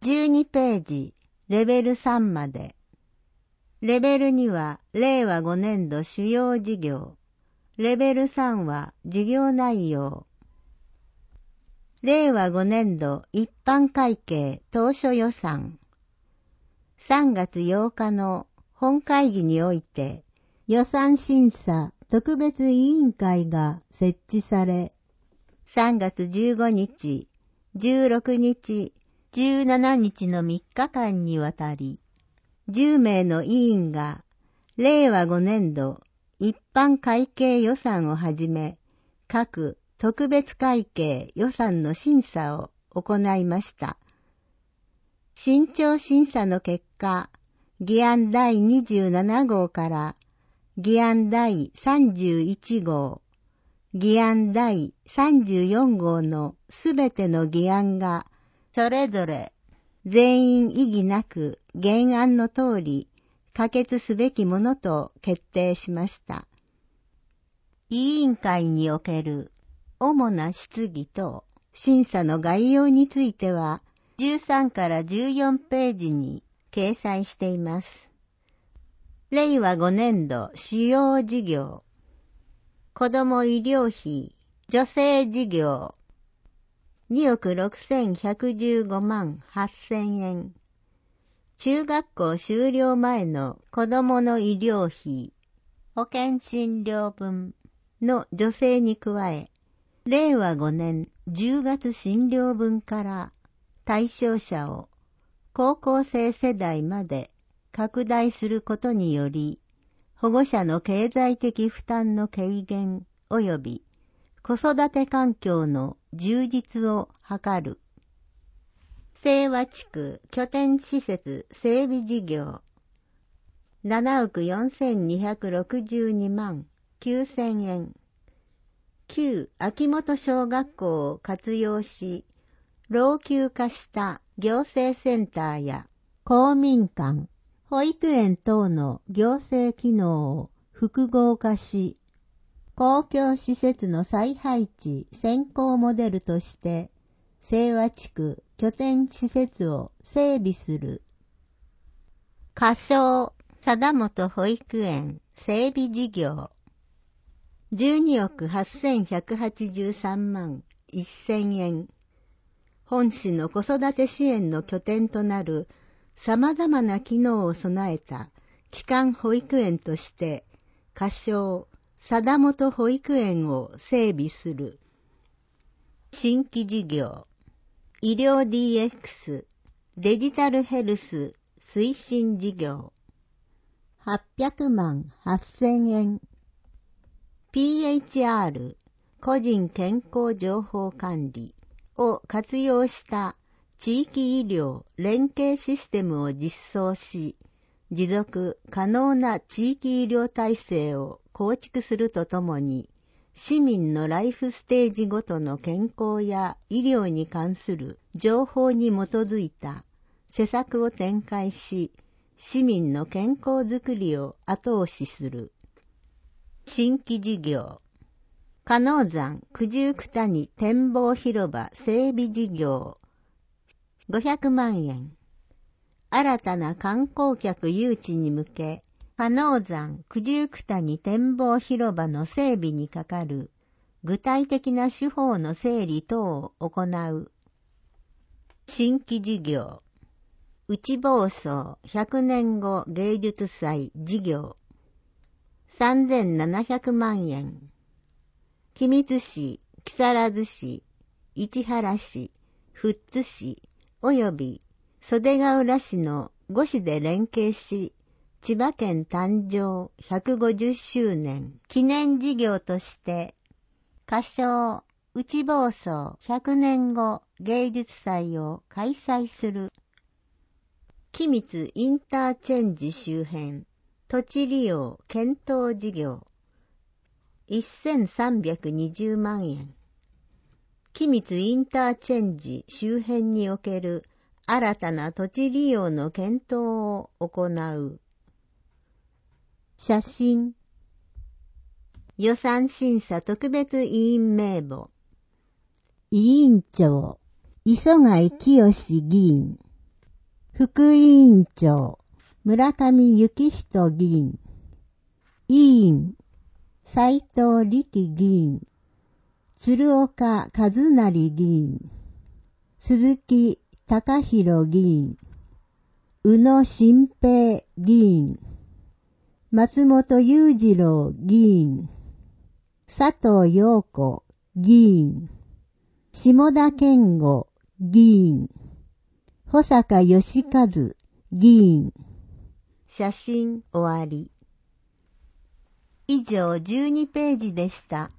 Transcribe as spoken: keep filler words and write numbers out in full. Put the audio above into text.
じゅうにページ、レベルさんまで。レベルには、れいわごねんど主要事業。レベルさんは、事業内容。れいわごねんど一般会計当初予算。さんがつようかの本会議において、予算審査特別委員会が設置され、さんがつじゅうごにち、じゅうろくにち、じゅうしちにちのみっかかんにわたり、じゅうめいの委員が、れいわごねんど一般会計予算をはじめ、各特別会計予算の審査を行いました。慎重審査の結果、議案だいにじゅうななごうから議案だいさんじゅういちごう、議案だいさんじゅうよんごうのすべての議案が、それぞれ全員異議なく原案の通り可決すべきものと決定しました。委員会における主な質疑と審査の概要についてはじゅうさんからじゅうよんページに掲載しています。れいわごねんど主要事業。子ども医療費助成事業におくろくせんひゃくじゅうごまんはっせんえん。中学校修了前の子どもの医療費、保険診療分の助成に加え、れいわごねんじゅうがつ診療分から対象者を高校生世代まで拡大することにより、保護者の経済的負担の軽減及び子育て環境の充実を図る。清和地区拠点施設整備事業ななおくよんせんにひゃくろくじゅうにまんきゅうせんえん。旧秋元小学校を活用し、老朽化した行政センターや公民館、保育園等の行政機能を複合化し、公共施設の再配置先行モデルとして、清和地区拠点施設を整備する。仮称、貞本保育園整備事業。じゅうにおくはっせんひゃくはちじゅうさんまんせんえん。本市の子育て支援の拠点となる様々な機能を備えた基幹保育園として、仮称、貞本保育園を整備する。新規事業。医療 ディーエックス、デジタルヘルス推進事業。はっぴゃくまんはっせんえん。ピーエイチアール、個人健康情報管理を活用した地域医療連携システムを実装し、持続可能な地域医療体制を構築するとともに、市民のライフステージごとの健康や医療に関する情報に基づいた施策を展開し、市民の健康づくりを後押しする。新規事業。加納山九十九谷展望広場整備事業ごひゃくまんえん。新たな観光客誘致に向け、加納山九十九谷展望広場の整備にかかる具体的な手法の整理等を行う。新規事業。内房総ひゃくねんご芸術祭事業さんぜんななひゃくまんえん。君津市、木更津市、市原市、富津市及び袖ヶ浦市のご市で連携し、千葉県誕生ひゃくごじゅっしゅうねん記念事業として、仮称内房総ひゃくねんご芸術祭を開催する。君津インターチェンジ周辺土地利用検討事業せんさんびゃくにじゅうまんえん。君津インターチェンジ周辺における新たな土地利用の検討を行う。写真。予算審査特別委員名簿。委員長、磯貝清議員。 副委員長、村上幸人議員。委員、斉藤力議員。鶴岡和成議員。鈴木隆弘議員。宇野新平議員。松本裕次郎議員。佐藤陽子議員。下田健吾議員。保坂義和議員。写真終わり。以上じゅうにページでした。